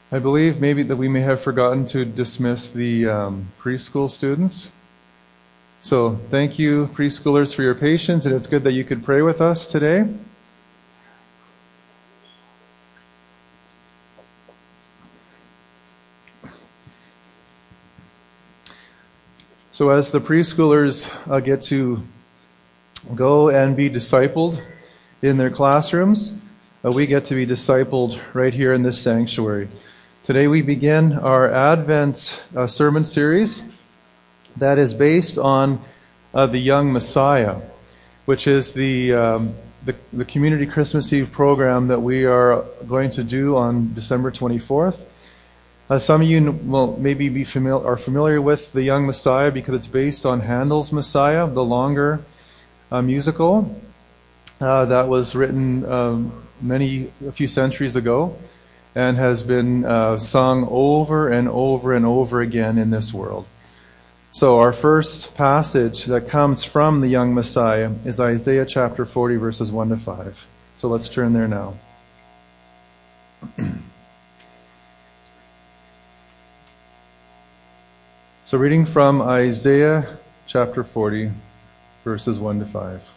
I believe maybe that we may have forgotten to dismiss the preschool students. So thank you, preschoolers, for your patience, and it's good that you could pray with us today. So as the preschoolers get to go and be discipled in their classrooms, we get to be discipled right here in this sanctuary. Today we begin our Advent sermon series that is based on the Young Messiah, which is the Community Christmas Eve program that we are going to do on December 24th. Some of you will maybe are familiar with the Young Messiah because it's based on Handel's Messiah, the longer musical that was written a few centuries ago, and has been sung over and over and over again in this world. So our first passage that comes from the Young Messiah is Isaiah chapter 40, verses 1 to 5. So let's turn there now. So reading from Isaiah chapter 40, verses 1 to 5.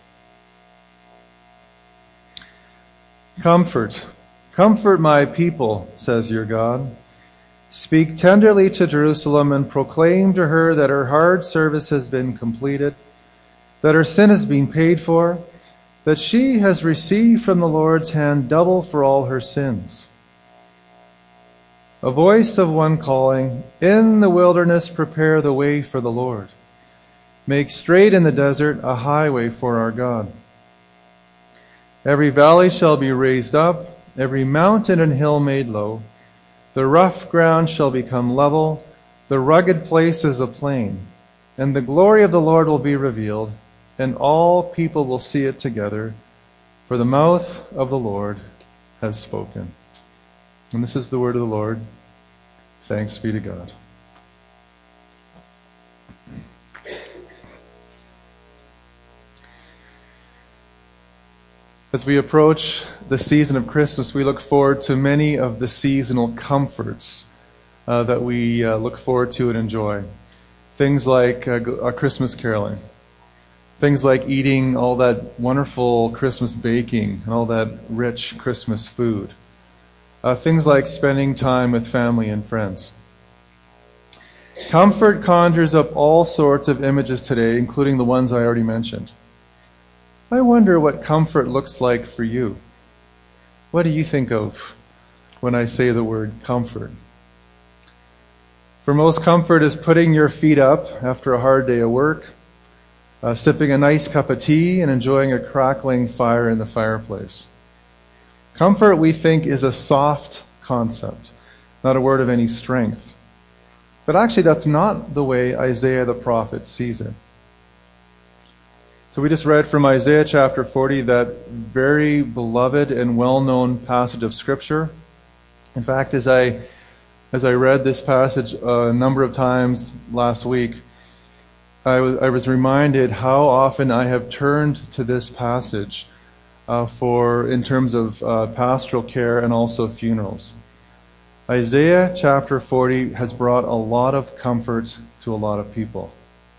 Comfort, comfort my people, says your God. Speak tenderly to Jerusalem and proclaim to her that her hard service has been completed, that her sin has been paid for, that she has received from the Lord's hand double for all her sins. A voice of one calling, in the wilderness prepare the way for the Lord. Make straight in the desert a highway for our God. Every valley shall be raised up, every mountain and hill made low. The rough ground shall become level, the rugged places a plain. And the glory of the Lord will be revealed, and all people will see it together, for the mouth of the Lord has spoken. And this is the word of the Lord. Thanks be to God. As we approach the season of Christmas, we look forward to many of the seasonal comforts that we look forward to and enjoy. Things like Christmas caroling. Things like eating all that wonderful Christmas baking and all that rich Christmas food. Things like spending time with family and friends. Comfort conjures up all sorts of images today, including the ones I already mentioned. I wonder what comfort looks like for you. What do you think of when I say the word comfort? For most, comfort is putting your feet up after a hard day of work, sipping a nice cup of tea, and enjoying a crackling fire in the fireplace. Comfort, we think, is a soft concept, not a word of any strength. But actually, that's not the way Isaiah the prophet sees it. So we just read from Isaiah chapter 40, that very beloved and well-known passage of Scripture. In fact, as I read this passage a number of times last week, I was reminded how often I have turned to this passage in terms of pastoral care and also funerals. Isaiah chapter 40 has brought a lot of comfort to a lot of people.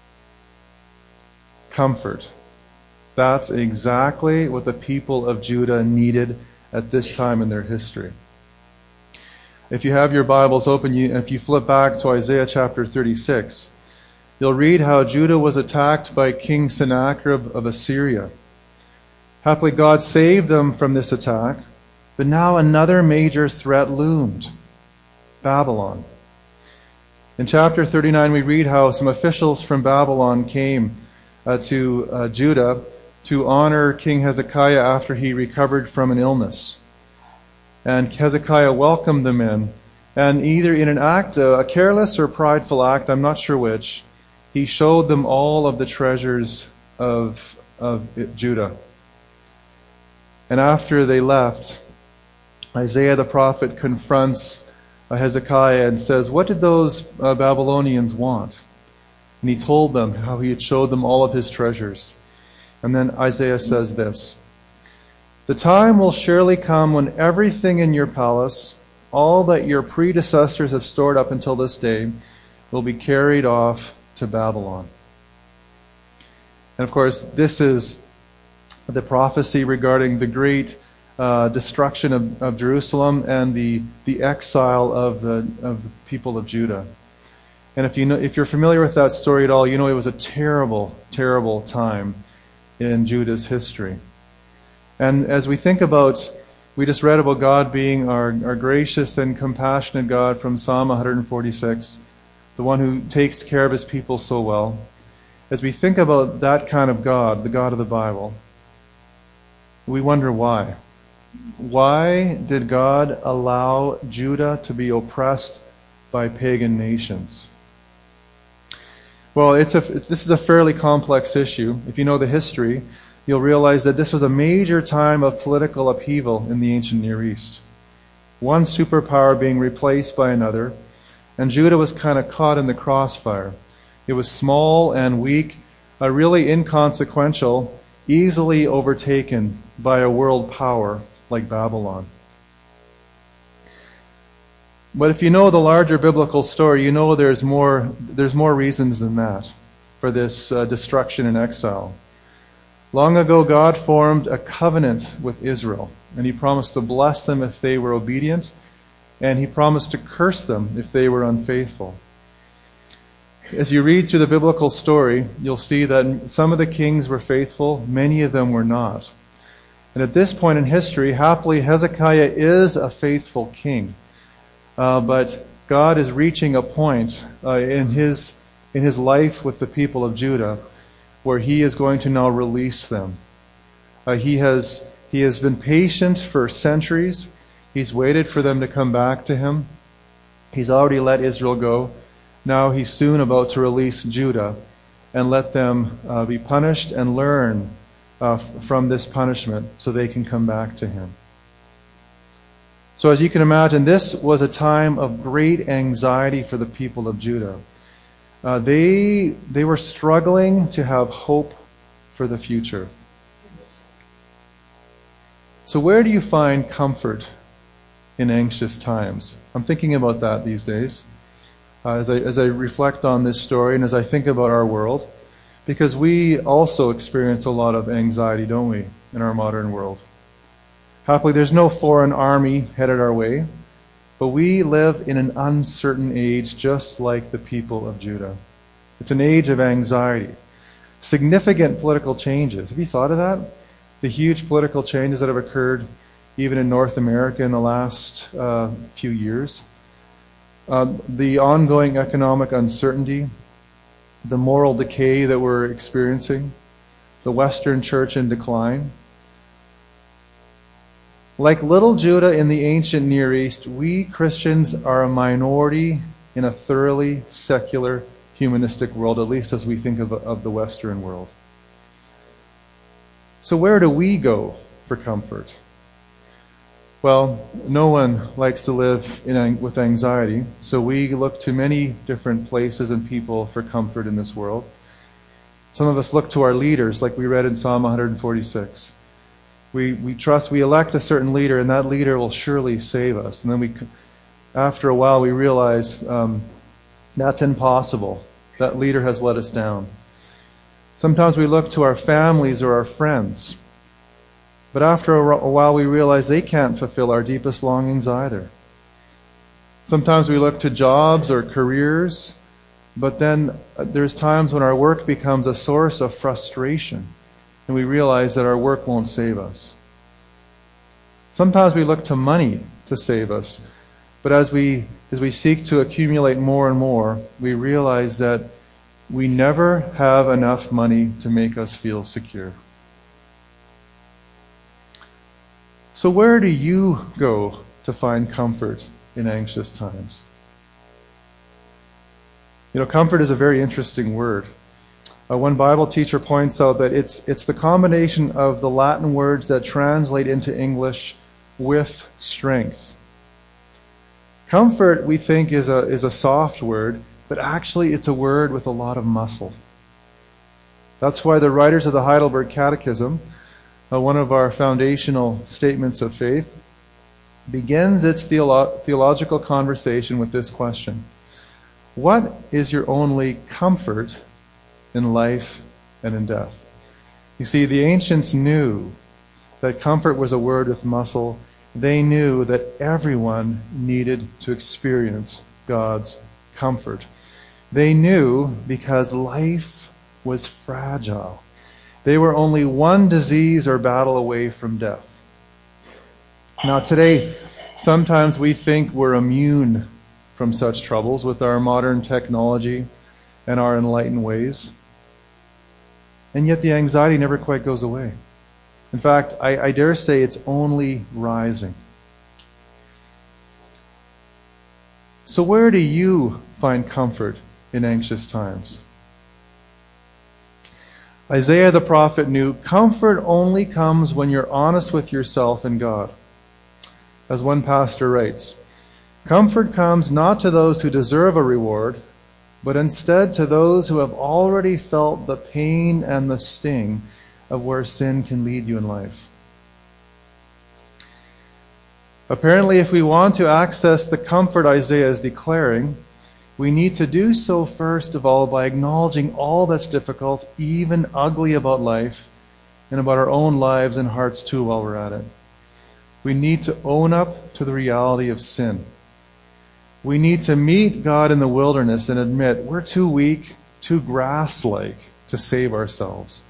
Comfort. That's exactly what the people of Judah needed at this time in their history. If you have your Bibles open, if you flip back to Isaiah chapter 36, you'll read how Judah was attacked by King Sennacherib of Assyria. Happily, God saved them from this attack, but now another major threat loomed: Babylon. In chapter 39, we read how some officials from Babylon came to Judah to honor King Hezekiah after he recovered from an illness. And Hezekiah welcomed them in, and either in an act, a careless or prideful act, I'm not sure which, he showed them all of the treasures of Judah. And after they left, Isaiah the prophet confronts Hezekiah and says, "What did those Babylonians want?" And he told them how he had showed them all of his treasures. And then Isaiah says this: "The time will surely come when everything in your palace, all that your predecessors have stored up until this day will be carried off to Babylon. And of course, this is the prophecy regarding the great destruction of Jerusalem and the exile of the people of Judah. And if you're familiar with that story at all, you know it was a terrible, terrible time in Judah's history. And as we think about, we just read about God being our gracious and compassionate God from Psalm 146, the one who takes care of his people so well. As we think about that kind of God, the God of the Bible, we wonder why. Why did God allow Judah to be oppressed by pagan nations? Well, this is a fairly complex issue. If you know the history, you'll realize that this was a major time of political upheaval in the ancient Near East. One superpower being replaced by another, and Judah was kind of caught in the crossfire. It was small and weak, really inconsequential, easily overtaken by a world power like Babylon. But if you know the larger biblical story, you know there's more reasons than that for this destruction and exile. Long ago, God formed a covenant with Israel, and he promised to bless them if they were obedient, and he promised to curse them if they were unfaithful. As you read through the biblical story, you'll see that some of the kings were faithful, many of them were not. And at this point in history, happily, Hezekiah is a faithful king. But God is reaching a point in his life with the people of Judah where he is going to now release them. He has been patient for centuries. He's waited for them to come back to him. He's already let Israel go. Now he's soon about to release Judah and let them be punished and learn from this punishment so they can come back to him. So as you can imagine, this was a time of great anxiety for the people of Judah. They were struggling to have hope for the future. So where do you find comfort in anxious times? I'm thinking about that these days as I reflect on this story and as I think about our world, because we also experience a lot of anxiety, don't we, in our modern world? Happily, there's no foreign army headed our way, but we live in an uncertain age just like the people of Judah. It's an age of anxiety. Significant political changes. Have you thought of that? The huge political changes that have occurred even in North America in the last few years. The ongoing economic uncertainty, the moral decay that we're experiencing, the Western church in decline. Like little Judah in the ancient Near East, we Christians are a minority in a thoroughly secular, humanistic world, at least as we think of the Western world. So where do we go for comfort? Well, no one likes to live with anxiety, so we look to many different places and people for comfort in this world. Some of us look to our leaders, like we read in Psalm 146. We elect a certain leader, and that leader will surely save us. And then after a while, we realize that's impossible. That leader has let us down. Sometimes we look to our families or our friends. But after a while, we realize they can't fulfill our deepest longings either. Sometimes we look to jobs or careers, but then there's times when our work becomes a source of frustration, and we realize that our work won't save us. Sometimes we look to money to save us, but as we seek to accumulate more and more, we realize that we never have enough money to make us feel secure. So where do you go to find comfort in anxious times? You know, comfort is a very interesting word. One Bible teacher points out that it's the combination of the Latin words that translate into English with strength. Comfort, we think, is a soft word, but actually it's a word with a lot of muscle. That's why the writers of the Heidelberg Catechism, one of our foundational statements of faith, begins its theological conversation with this question: what is your only comfort in life and in death? You see, the ancients knew that comfort was a word with muscle. They knew that everyone needed to experience God's comfort. They knew because life was fragile. They were only one disease or battle away from death. Now today, sometimes we think we're immune from such troubles with our modern technology and our enlightened ways. And yet the anxiety never quite goes away. In fact, I dare say it's only rising. So where do you find comfort in anxious times? Isaiah the prophet knew comfort only comes when you're honest with yourself and God. As one pastor writes, comfort comes not to those who deserve a reward, but instead to those who have already felt the pain and the sting of where sin can lead you in life. Apparently, if we want to access the comfort Isaiah is declaring, we need to do so first of all by acknowledging all that's difficult, even ugly about life, and about our own lives and hearts too while we're at it. We need to own up to the reality of sin. We need to meet God in the wilderness and admit we're too weak, too grass-like to save ourselves.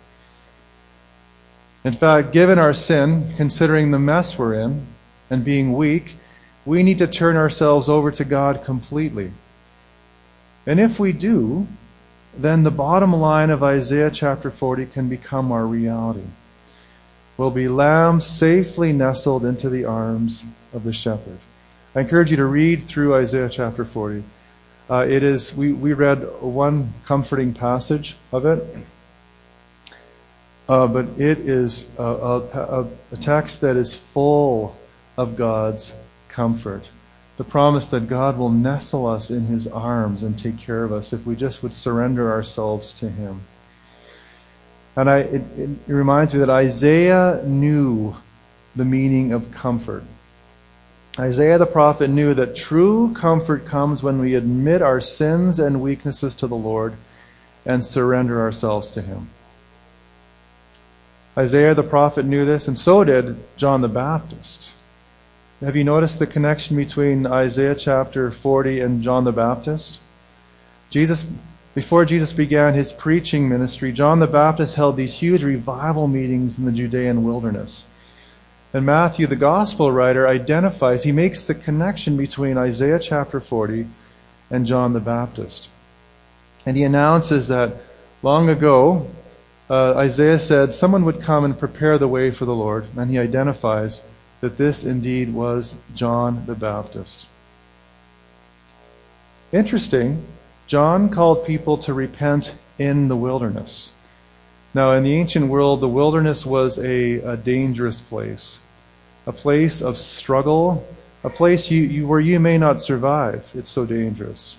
In fact, given our sin, considering the mess we're in, and being weak, we need to turn ourselves over to God completely. And if we do, then the bottom line of Isaiah chapter 40 can become our reality. We'll be lambs safely nestled into the arms of the shepherd. I encourage you to read through Isaiah chapter 40. We read one comforting passage of it, but it is a text that is full of God's comfort. The promise that God will nestle us in His arms and take care of us if we just would surrender ourselves to Him. And it reminds me that Isaiah knew the meaning of comfort. Isaiah the prophet knew that true comfort comes when we admit our sins and weaknesses to the Lord and surrender ourselves to Him. Isaiah the prophet knew this, and so did John the Baptist. Have you noticed the connection between Isaiah chapter 40 and John the Baptist? Before Jesus began His preaching ministry, John the Baptist held these huge revival meetings in the Judean wilderness. And Matthew, the gospel writer, he makes the connection between Isaiah chapter 40 and John the Baptist. And he announces that long ago, Isaiah said someone would come and prepare the way for the Lord, and he identifies that this indeed was John the Baptist. Interesting, John called people to repent in the wilderness. Now, in the ancient world, the wilderness was a dangerous place, a place of struggle, a place where you may not survive. It's so dangerous.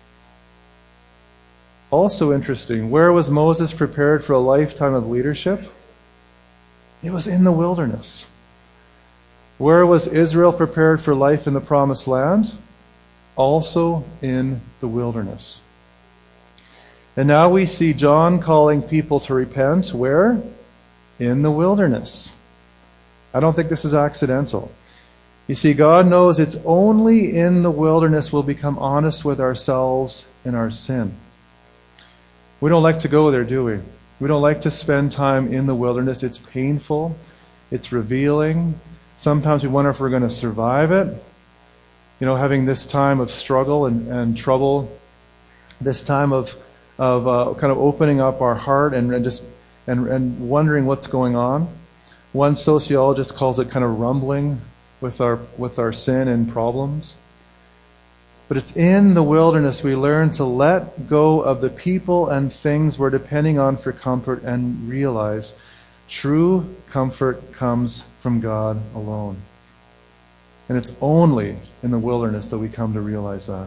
Also interesting, where was Moses prepared for a lifetime of leadership? It was in the wilderness. Where was Israel prepared for life in the promised land? Also in the wilderness. And now we see John calling people to repent. Where? In the wilderness. I don't think this is accidental. You see, God knows it's only in the wilderness we'll become honest with ourselves and our sin. We don't like to go there, do we? We don't like to spend time in the wilderness. It's painful. It's revealing. Sometimes we wonder if we're going to survive it. You know, having this time of struggle and trouble, this time of kind of opening up our heart and wondering what's going on. One sociologist calls it kind of rumbling with our sin and problems. But it's in the wilderness we learn to let go of the people and things we're depending on for comfort and realize true comfort comes from God alone. And it's only in the wilderness that we come to realize that.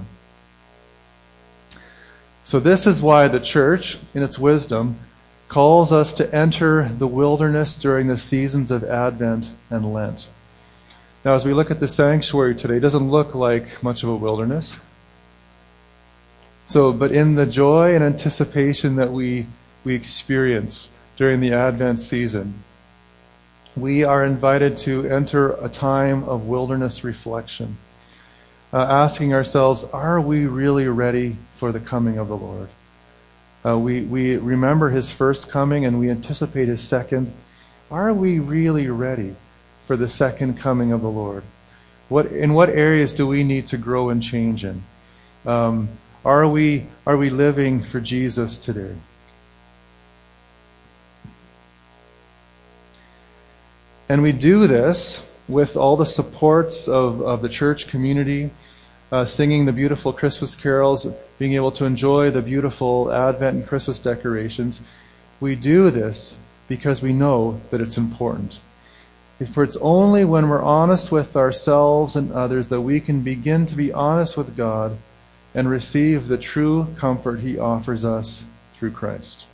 So this is why the church, in its wisdom, calls us to enter the wilderness during the seasons of Advent and Lent. Now, as we look at the sanctuary today, it doesn't look like much of a wilderness. But in the joy and anticipation that we experience during the Advent season, we are invited to enter a time of wilderness reflection, asking ourselves, are we really ready for the coming of the Lord? We remember his first coming and we anticipate his second. Are we really ready for the second coming of the Lord? In what areas do we need to grow and change in? Are we living for Jesus today? And we do this with all the supports of the church community, singing the beautiful Christmas carols, being able to enjoy the beautiful Advent and Christmas decorations. We do this because we know that it's important. For it's only when we're honest with ourselves and others that we can begin to be honest with God and receive the true comfort he offers us through Christ.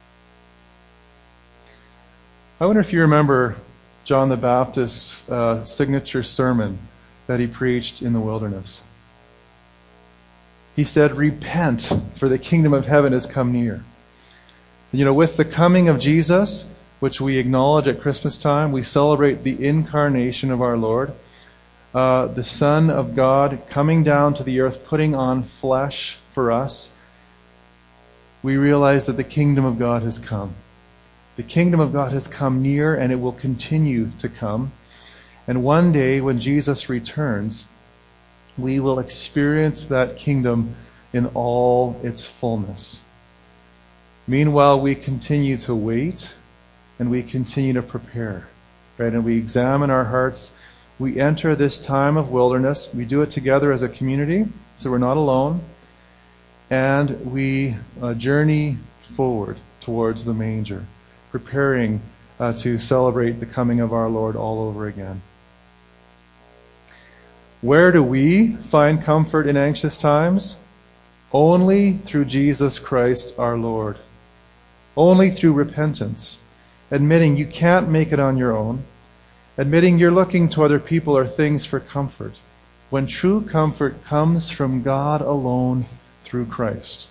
I wonder if you remember John the Baptist's signature sermon that he preached in the wilderness. He said, "Repent, for the kingdom of heaven has come near." With the coming of Jesus, which we acknowledge at Christmas time, we celebrate the incarnation of our Lord, the Son of God coming down to the earth, putting on flesh for us. We realize that the kingdom of God has come. The kingdom of God has come near, and it will continue to come. And one day, when Jesus returns, we will experience that kingdom in all its fullness. Meanwhile, we continue to wait, and we continue to prepare, right? And we examine our hearts. We enter this time of wilderness. We do it together as a community, so we're not alone. And we journey forward towards the manger, preparing to celebrate the coming of our Lord all over again. Where do we find comfort in anxious times? Only through Jesus Christ our Lord. Only through repentance, admitting you can't make it on your own, admitting you're looking to other people or things for comfort, when true comfort comes from God alone through Christ.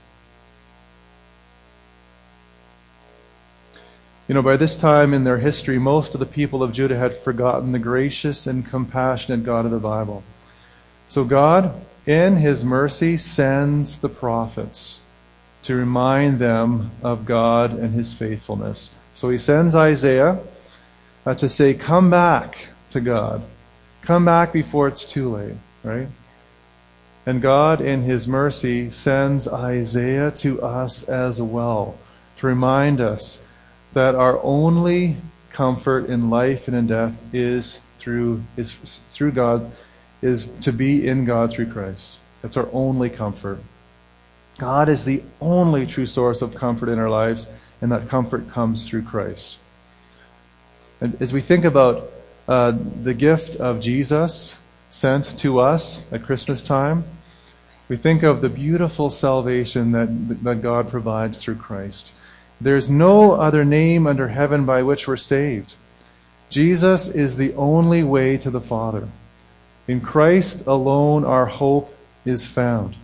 By this time in their history, most of the people of Judah had forgotten the gracious and compassionate God of the Bible. So God, in his mercy, sends the prophets to remind them of God and his faithfulness. So he sends Isaiah to say, come back to God. Come back before it's too late, right? And God, in his mercy, sends Isaiah to us as well to remind us that our only comfort in life and in death is through God, is to be in God through Christ. That's our only comfort. God is the only true source of comfort in our lives, and that comfort comes through Christ. And as we think about the gift of Jesus sent to us at Christmas time, we think of the beautiful salvation that God provides through Christ. There's no other name under heaven by which we're saved. Jesus is the only way to the Father. In Christ alone our hope is found.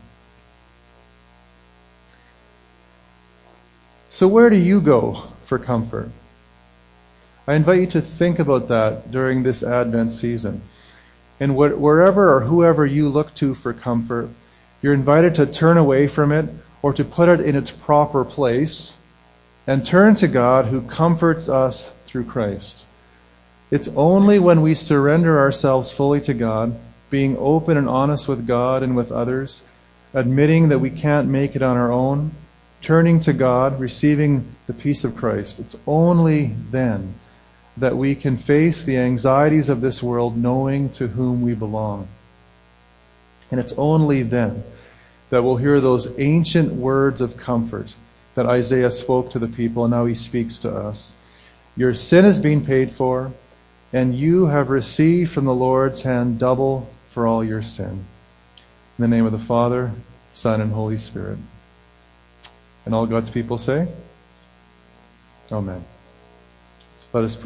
So where do you go for comfort? I invite you to think about that during this Advent season. And wherever or whoever you look to for comfort, you're invited to turn away from it or to put it in its proper place and turn to God who comforts us through Christ. It's only when we surrender ourselves fully to God, being open and honest with God and with others, admitting that we can't make it on our own, turning to God, receiving the peace of Christ. It's only then that we can face the anxieties of this world knowing to whom we belong. And it's only then that we'll hear those ancient words of comfort that Isaiah spoke to the people, and now he speaks to us. Your sin is being paid for, and you have received from the Lord's hand double for all your sin. In the name of the Father, Son, and Holy Spirit. And all God's people say, Amen. Let us pray.